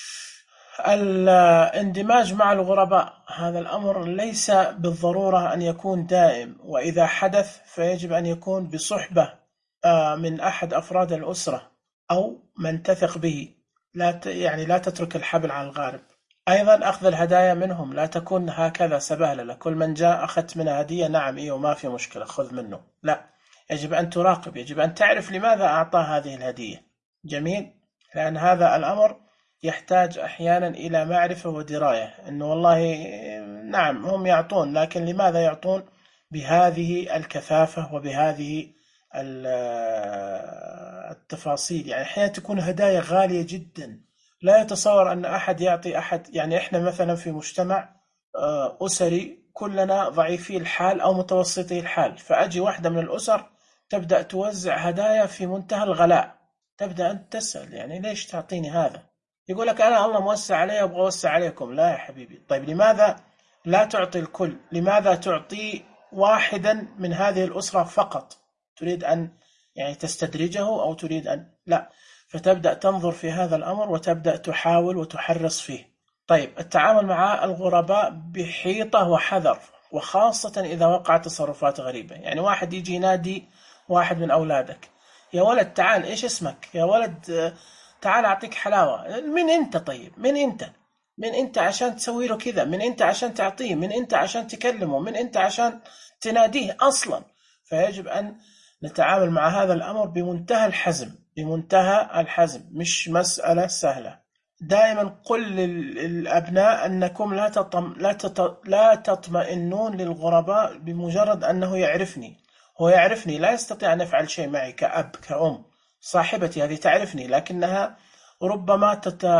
A: الاندماج مع الغرباء، هذا الأمر ليس بالضرورة أن يكون دائم، وإذا حدث فيجب أن يكون بصحبة من أحد أفراد الأسرة أو من تثق به. يعني لا تترك الحبل على الغارب. أيضا أخذ الهدايا منهم، لا تكون هكذا سبهللة، كل من جاء أخذت منه هدية، نعم إيه وما في مشكلة خذ منه، لا، يجب أن تراقب، يجب أن تعرف لماذا أعطى هذه الهدية. جميل، لأن هذا الأمر يحتاج أحيانا إلى معرفة ودراية، أنه والله نعم هم يعطون، لكن لماذا يعطون بهذه الكثافة وبهذه التفاصيل؟ يعني أحيانا تكون هدايا غالية جدا، لا يتصور أن أحد يعطي أحد. يعني إحنا مثلا في مجتمع أسري كلنا ضعيفي الحال أو متوسطي الحال، فأجي واحدة من الأسر تبدأ توزع هدايا في منتهى الغلاء، تبدأ أنت تسأل يعني ليش تعطيني هذا؟ يقول لك أنا الله موسع علي وأبغى أوسع عليكم. لا يا حبيبي، طيب لماذا لا تعطي الكل؟ لماذا تعطي واحدا من هذه الأسرة فقط؟ تريد أن يعني تستدرجه أو تريد أن لا؟ فتبدأ تنظر في هذا الأمر وتبدأ تحاول وتحرص فيه. طيب، التعامل مع الغرباء بحيطة وحذر، وخاصة إذا وقعت تصرفات غريبة. يعني واحد يجي ينادي واحد من أولادك، يا ولد تعال، إيش اسمك يا ولد؟ تعال أعطيك حلاوة. من أنت؟ طيب من أنت؟ من أنت عشان تسوي له كذا؟ من أنت عشان تعطيه؟ من أنت عشان تكلمه؟ من أنت عشان تناديه أصلا؟ فيجب أن نتعامل مع هذا الأمر بمنتهى الحزم، بمنتهى الحزم، مش مسألة سهلة. دائما قل للأبناء أنكم لا تطمئنون للغرباء بمجرد أنه يعرفني. هو يعرفني، لا يستطيع أن يفعل شيء معي كأب كأم. صاحبتي هذه تعرفني، لكنها ربما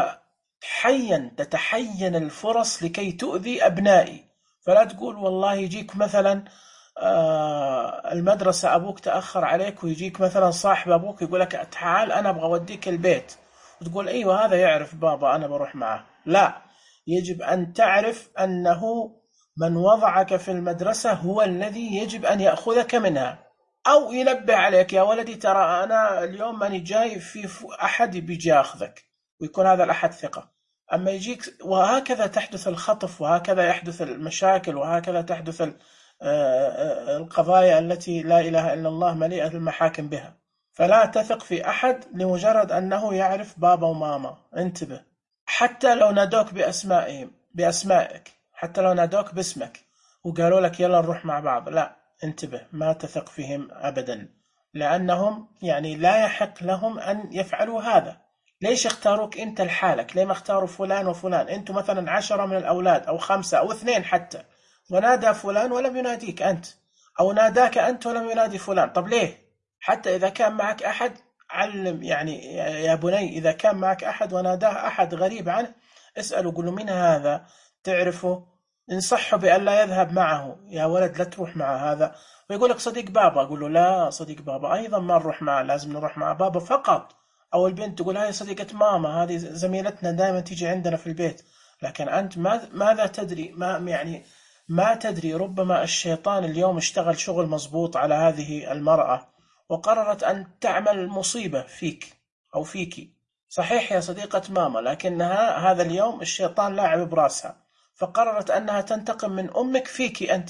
A: تتحين الفرص لكي تؤذي أبنائي. فلا تقول والله يجيك مثلا المدرسة أبوك تأخر عليك، ويجيك مثلا صاحب أبوك يقول لك تعال أنا أبغى أوديك البيت، وتقول أيوة هذا يعرف بابا أنا بروح معه. لا، يجب أن تعرف أنه من وضعك في المدرسة هو الذي يجب أن يأخذك منها، أو ينبه عليك يا ولدي ترى أنا اليوم ماني جاي، في أحد بيجي أخذك، ويكون هذا الأحد ثقة. أما يجيك، وهكذا تحدث الخطف، وهكذا يحدث المشاكل، وهكذا تحدث القضايا التي لا إله إلا الله مليئة المحاكم بها. فلا تثق في أحد لمجرد أنه يعرف بابا وماما. انتبه، حتى لو نادوك بأسمائك، حتى لو نادوك باسمك وقالوا لك يلا نروح مع بعض، لا، انتبه، ما تثق فيهم أبدا، لأنهم يعني لا يحق لهم أن يفعلوا هذا. ليش اختاروك أنت لحالك؟ ليه ما اختاروا فلان وفلان؟ أنتم مثلا 10 من الأولاد أو 5 أو 2 حتى، ونادى فلان ولم يناديك أنت، أو ناداك أنت ولم ينادي فلان. طب ليه؟ حتى إذا كان معك أحد علم، يعني يا بني إذا كان معك أحد وناداه أحد غريب عنه، اسأله قل له من هذا؟ تعرفه؟ انصحه بأن لا يذهب معه، يا ولد لا تروح مع هذا. ويقول لك صديق بابا، أقول له لا، صديق بابا أيضا ما نروح معه، لازم نروح مع بابا فقط. أو البنت تقول هذه صديقة ماما، هذه زميلتنا دائما تيجي عندنا في البيت. لكن أنت ماذا تدري؟ ما تدري، ربما الشيطان اليوم اشتغل شغل مضبوط على هذه المرأة، وقررت أن تعمل مصيبة فيك أو فيك. صحيح يا صديقة ماما، لكنها هذا اليوم الشيطان لاعب براسها، فقررت أنها تنتقم من أمك فيك أنت.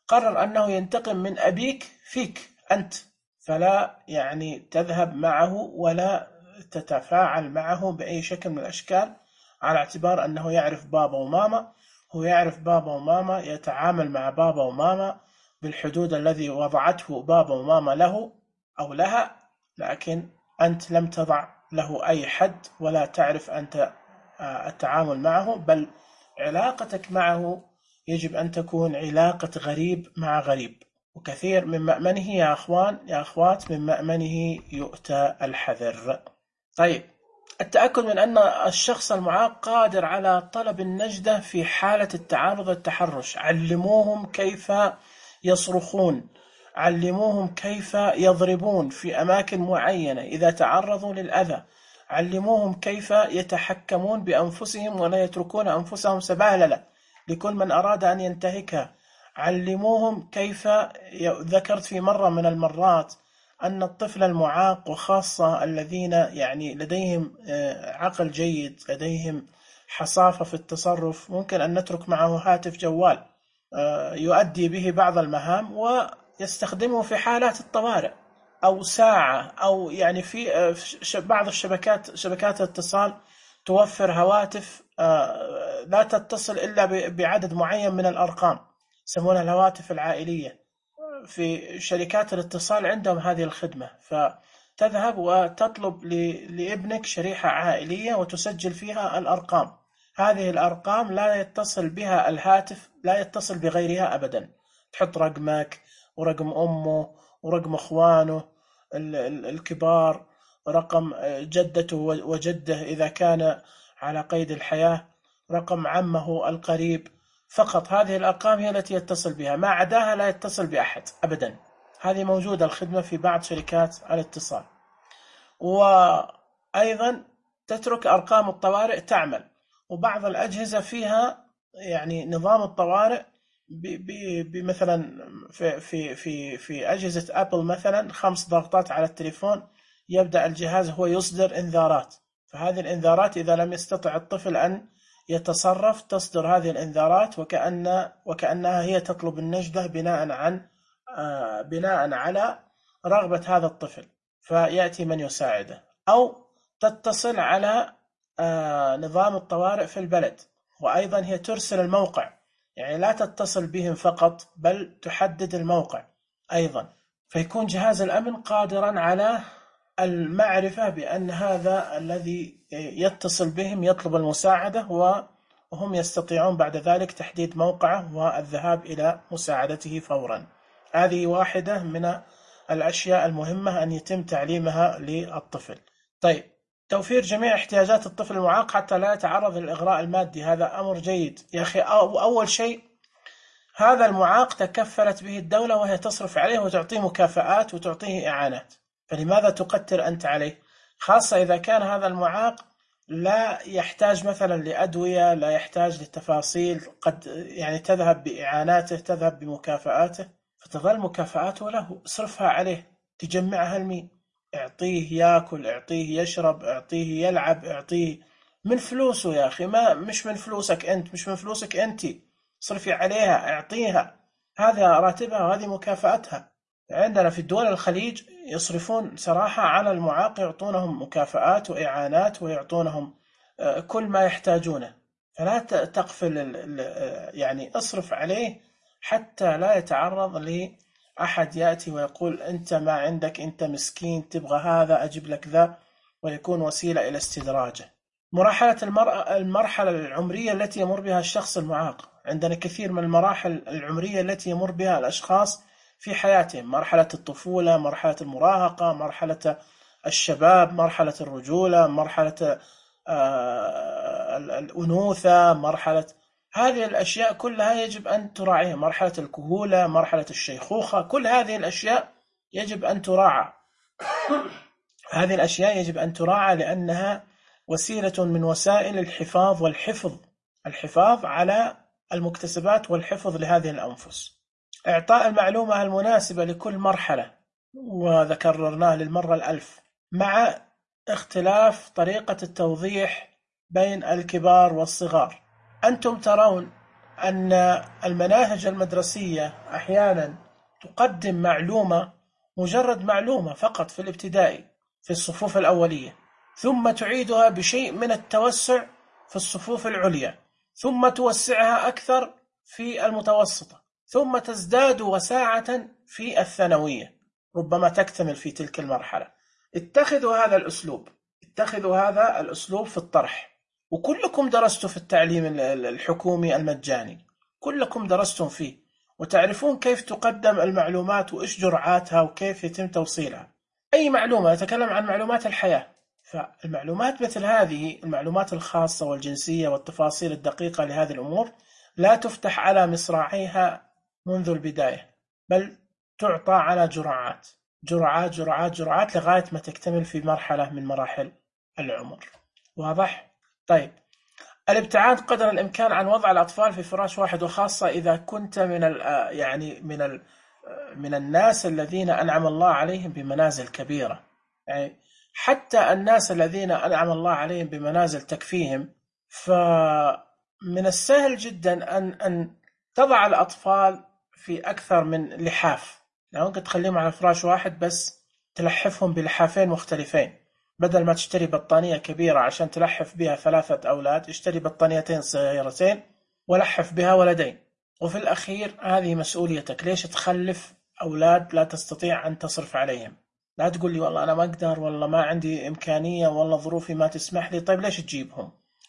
A: قرر أنه ينتقم من أبيك فيك أنت، فلا يعني تذهب معه ولا تتفاعل معه بأي شكل من الأشكال، على اعتبار أنه يعرف بابا وماما، هو يعرف بابا وماما، يتعامل مع بابا وماما بالحدود الذي وضعته بابا وماما له أو لها، لكن أنت لم تضع له أي حد ولا تعرف أنت التعامل معه، بل علاقتك معه يجب أن تكون علاقة غريب مع غريب. وكثير من مأمنه يا أخوان يا أخوات، من مأمنه يؤتى الحذر. طيب، التأكد من أن الشخص المعاق قادر على طلب النجدة في حالة التعارض والتحرش. علموهم كيف يصرخون، علموهم كيف يضربون في أماكن معينة إذا تعرضوا للأذى، علموهم كيف يتحكمون بأنفسهم ولا يتركون أنفسهم سبالة لكل من أراد أن ينتهكها. علموهم كيف، ذكرت في مرة من المرات أن الطفل المعاق وخاصة الذين يعني لديهم عقل جيد، لديهم حصافة في التصرف، ممكن أن نترك معه هاتف جوال يؤدي به بعض المهام ويستخدمه في حالات الطوارئ، أو ساعة، أو يعني في بعض شبكات الاتصال توفر هواتف لا تتصل إلا بعدد معين من الأرقام، يسمونها الهواتف العائلية. في شركات الاتصال عندهم هذه الخدمة، فتذهب وتطلب لابنك شريحة عائلية وتسجل فيها الأرقام. هذه الأرقام لا يتصل بها الهاتف، لا يتصل بغيرها أبدا، تحط رقمك ورقم أمه ورقم أخوانه الكبار، رقم جدته وجده إذا كان على قيد الحياة، رقم عمه القريب، فقط هذه الأرقام هي التي يتصل بها، ما عداها لا يتصل بأحد أبدا. هذه موجودة الخدمة في بعض شركات الاتصال. وأيضا تترك أرقام الطوارئ تعمل، وبعض الأجهزة فيها يعني نظام الطوارئ بمثلا في أجهزة أبل مثلا 5 ضغطات على التليفون يبدأ الجهاز هو يصدر إنذارات، فهذه الإنذارات إذا لم يستطع الطفل أن يتصرف تصدر هذه الإنذارات وكأنها هي تطلب النجدة بناء على رغبة هذا الطفل، فيأتي من يساعده، أو تتصل على نظام الطوارئ في البلد، وأيضا هي ترسل الموقع، يعني لا تتصل بهم فقط بل تحدد الموقع أيضا، فيكون جهاز الأمن قادرا على المعرفة بأن هذا الذي يتصل بهم يطلب المساعدة، وهم يستطيعون بعد ذلك تحديد موقعه والذهاب إلى مساعدته فورا. هذه واحدة من الأشياء المهمة أن يتم تعليمها للطفل. طيب، توفير جميع احتياجات الطفل المعاق حتى لا يتعرض للإغراء المادي، هذا أمر جيد يا أخي. أول شيء، هذا المعاق تكفلت به الدولة وهي تصرف عليه وتعطيه مكافآت وتعطيه إعانات، فلماذا تقتر أنت عليه؟ خاصة إذا كان هذا المعاق لا يحتاج مثلا لأدوية، لا يحتاج لتفاصيل، قد يعني تذهب بإعاناته، تذهب بمكافآته، فتظل مكافآته له، اصرفها عليه، تجمعها لمين؟ اعطيه ياكل، اعطيه يشرب، اعطيه يلعب، اعطيه من فلوسه يا أخي، مش من فلوسك أنت، مش من فلوسك أنت، اصرفي عليها، اعطيها، هذا راتبها وهذه مكافأتها. عندنا في الدول الخليج يصرفون صراحة على المعاق، يعطونهم مكافآت وإعانات ويعطونهم كل ما يحتاجونه، فلا تقفل يعني اصرف عليه حتى لا يتعرض لأحد يأتي ويقول أنت ما عندك، أنت مسكين، تبغى هذا، أجيب لك ذا، ويكون وسيلة إلى استدراجه. المرحلة العمرية التي يمر بها الشخص المعاق، عندنا كثير من المراحل العمرية التي يمر بها الأشخاص في حياتهم، مرحلة الطفولة، مرحلة المراهقة، مرحلة الشباب، مرحلة الرجولة، مرحلة الأنوثة، مرحلة هذه الأشياء كلها يجب أن تراعيها، مرحلة الكهولة، مرحلة الشيخوخة، كل هذه الأشياء يجب أن تراعى. هذه الأشياء يجب أن تراعى لأنها وسيلة من وسائل الحفاظ والحفظ، الحفاظ على المكتسبات والحفظ لهذه الأنفس. إعطاء المعلومة المناسبة لكل مرحلة، وذكرناه للمرة الألف، مع اختلاف طريقة التوضيح بين الكبار والصغار. أنتم ترون أن المناهج المدرسية أحيانا تقدم معلومة، مجرد معلومة فقط في الابتدائي في الصفوف الأولية، ثم تعيدها بشيء من التوسع في الصفوف العليا، ثم توسعها أكثر في المتوسطة، ثم تزداد وساعة في الثانوية، ربما تكتمل في تلك المرحلة. اتخذوا هذا الأسلوب، اتخذوا هذا الأسلوب في الطرح. وكلكم درستوا في التعليم الحكومي المجاني، كلكم درستم فيه وتعرفون كيف تقدم المعلومات وإيش جرعاتها وكيف يتم توصيلها. أي معلومة، نتكلم عن معلومات الحياة، فالمعلومات مثل هذه المعلومات الخاصة والجنسية والتفاصيل الدقيقة لهذه الأمور لا تفتح على مصراعيها منذ البداية، بل تعطى على جرعات جرعات جرعات جرعات لغاية ما تكتمل في مرحلة من مراحل العمر. واضح؟ طيب، الابتعاد قدر الإمكان عن وضع الأطفال في فراش واحد، وخاصة إذا كنت من الناس الذين أنعم الله عليهم بمنازل كبيرة. يعني حتى الناس الذين أنعم الله عليهم بمنازل تكفيهم، فمن السهل جدا أن تضع الأطفال في أكثر من لحاف. يعني ممكن تخليهم على فراش واحد بس تلحفهم بلحافين مختلفين، بدل ما تشتري بطانية كبيرة عشان تلحف بها 3 أولاد، اشتري بطانيتين صغيرتين ولحف بها ولدين. وفي الأخير هذه مسؤوليتك، ليش تخلف أولاد لا تستطيع أن تصرف عليهم؟ لا تقول لي والله أنا ما أقدر، والله ما عندي إمكانية، والله ظروفي ما تسمح لي. طيب ليش تجيبهم؟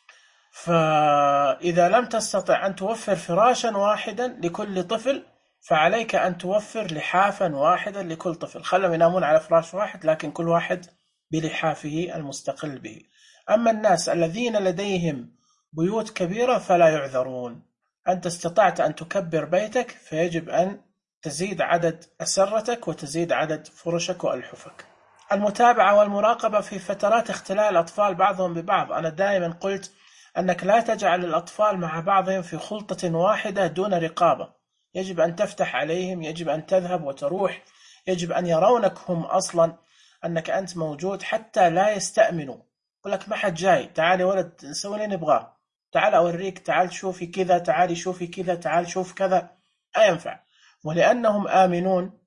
A: فإذا لم تستطع أن توفر فراشا واحدا لكل طفل، فعليك أن توفر لحافا واحدا لكل طفل. خلهم ينامون على فراش واحد، لكن كل واحد بلحافه المستقل به. أما الناس الذين لديهم بيوت كبيرة فلا يعذرون. أنت استطعت أن تكبر بيتك، فيجب أن تزيد عدد أسرتك وتزيد عدد فرشك وألحفك. المتابعة والمراقبة في فترات اختلاء الأطفال بعضهم ببعض. أنا دائما قلت أنك لا تجعل الأطفال مع بعضهم في خلطة واحدة دون رقابة. يجب أن تفتح عليهم، يجب أن تذهب وتروح، يجب أن يرونك هم أصلا أنك أنت موجود حتى لا يستأمنوا. يقول لك ما حد جاي، تعال يا ولد نسوي اللي نبغاه، تعال أوريك، تعال شوفي كذا، تعال شوفي كذا، تعال شوف كذا، أينفع. ولأنهم آمنون،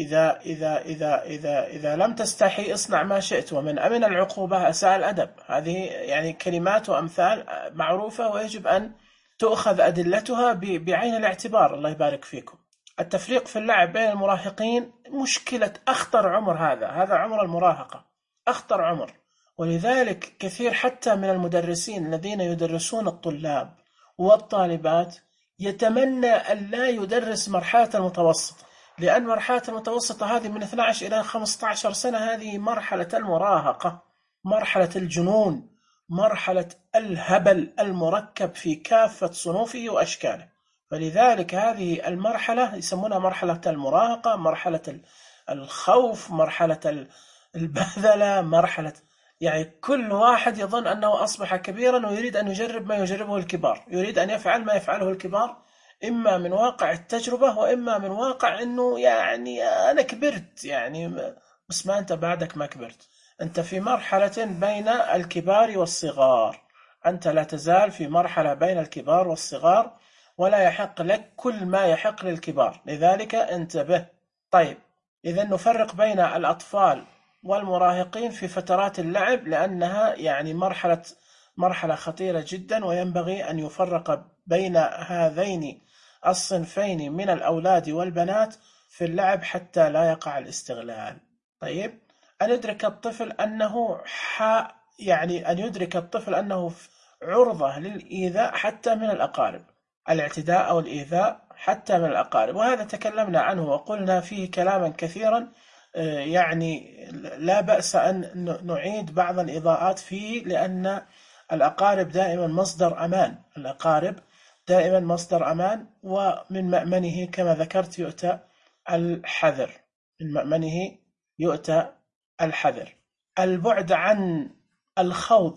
A: إذا لم تستحي اصنع ما شئت، ومن أمن العقوبة أساء الأدب. هذه يعني كلمات وأمثال معروفة ويجب أن تؤخذ أدلتها بعين الاعتبار. الله يبارك فيكم. التفريق في اللعب بين المراهقين مشكلة أخطر عمر، هذا عمر المراهقة، أخطر عمر. ولذلك كثير حتى من المدرسين الذين يدرسون الطلاب والطالبات يتمنى أن لا يدرس مرحلة المتوسط، لأن مرحلة المتوسطة هذه من 12 إلى 15 سنة، هذه مرحلة المراهقة، مرحلة الجنون، مرحلة الهبل المركب في كافة صنوفه وأشكاله. فلذلك هذه المرحلة يسمونها مرحلة المراهقة، مرحلة الخوف، مرحلة البذلة، مرحلة يعني كل واحد يظن أنه أصبح كبيرا ويريد أن يجرب ما يجربه الكبار، يريد أن يفعل ما يفعله الكبار، إما من واقع التجربة وإما من واقع أنه يعني أنا كبرت، يعني بس ما أنت بعدك ما كبرت، أنت في مرحلة بين الكبار والصغار، أنت لا تزال في مرحلة بين الكبار والصغار، ولا يحق لك كل ما يحق للكبار، لذلك انتبه. طيب، إذا نفرق بين الأطفال والمراهقين في فترات اللعب، لأنها يعني مرحلة خطيرة جدا، وينبغي أن يفرق بين هذين الصنفين من الأولاد والبنات في اللعب حتى لا يقع الاستغلال. طيب، أن يدرك الطفل أنه عرضة للإيذاء حتى من الأقارب، الاعتداء أو الإيذاء حتى من الأقارب، وهذا تكلمنا عنه وقلنا فيه كلاما كثيرا، يعني لا بأس أن نعيد بعض الإضاءات فيه، لأن الأقارب دائما مصدر أمان، الأقارب دائما مصدر أمان، ومن مأمنه كما ذكرت يؤتى الحذر، من مأمنه يؤتى الحذر. البعد عن الخوض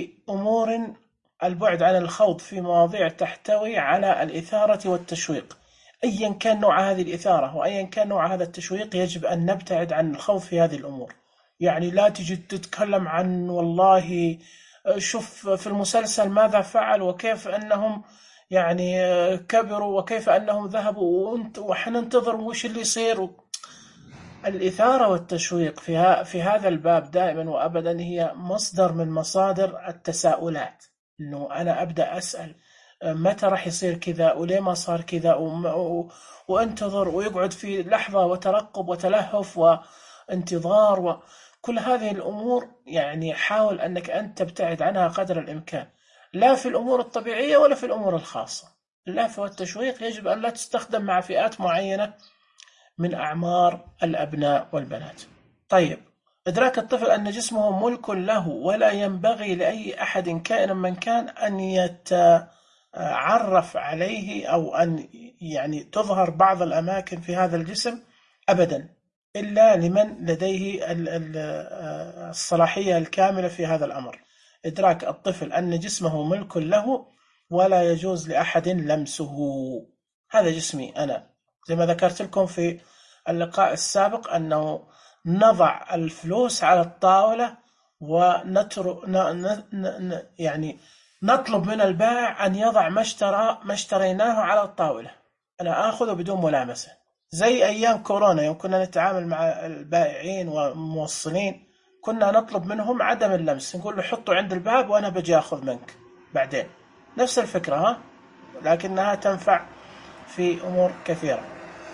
A: في مواضيع تحتوي على الإثارة والتشويق، أيا كان نوع هذه الإثارة وأيا كان نوع هذا التشويق، يجب أن نبتعد عن الخوض في هذه الأمور. يعني لا تجي تتكلم عن والله شوف في المسلسل ماذا فعل وكيف أنهم يعني كبروا وكيف أنهم ذهبوا وحننتظر وش اللي يصير. الإثارة والتشويق في هذا الباب دائما وأبدا هي مصدر من مصادر التساؤلات، إنه أنا أبدأ أسأل متى راح يصير كذا وليه ما صار كذا، وانتظر ويقعد في لحظة وترقب وتلهف وانتظار وكل هذه الأمور. يعني حاول أنك أنت تبتعد عنها قدر الإمكان، لا في الأمور الطبيعية ولا في الأمور الخاصة. اللهف والتشويق يجب أن لا تستخدم مع فئات معينة من أعمار الأبناء والبنات. طيب، إدراك الطفل أن جسمه ملك له ولا ينبغي لأي أحد كائنا من كان أن يتعرف عليه أو أن يعني تظهر بعض الأماكن في هذا الجسم أبدا، إلا لمن لديه الصلاحية الكاملة في هذا الأمر. إدراك الطفل أن جسمه ملك له ولا يجوز لأحد لمسه. هذا جسمي أنا، زي ما ذكرت لكم في اللقاء السابق أنه نضع الفلوس على الطاولة يعني نطلب من البائع أن يضع ما اشتريناه على الطاولة، أنا آخذه بدون ملامسة. زي أيام كورونا يوم كنا نتعامل مع البائعين والموصلين كنا نطلب منهم عدم اللمس، نقول له حطه عند الباب وأنا بجي أخذ منك بعدين. نفس الفكرة ها، لكنها تنفع في أمور كثيرة.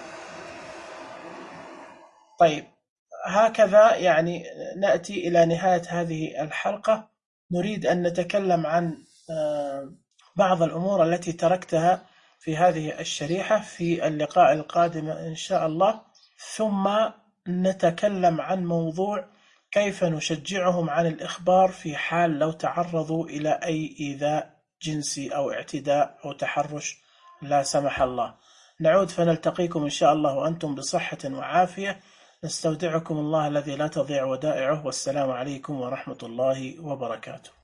A: طيب، هكذا يعني نأتي إلى نهاية هذه الحلقة. نريد أن نتكلم عن بعض الأمور التي تركتها في هذه الشريحة في اللقاء القادم إن شاء الله، ثم نتكلم عن موضوع كيف نشجعهم عن الإخبار في حال لو تعرضوا إلى أي إيذاء جنسي أو اعتداء أو تحرش لا سمح الله. نعود فنلتقيكم إن شاء الله وأنتم بصحة وعافية. نستودعكم الله الذي لا تضيع ودائعه، والسلام عليكم ورحمة الله وبركاته.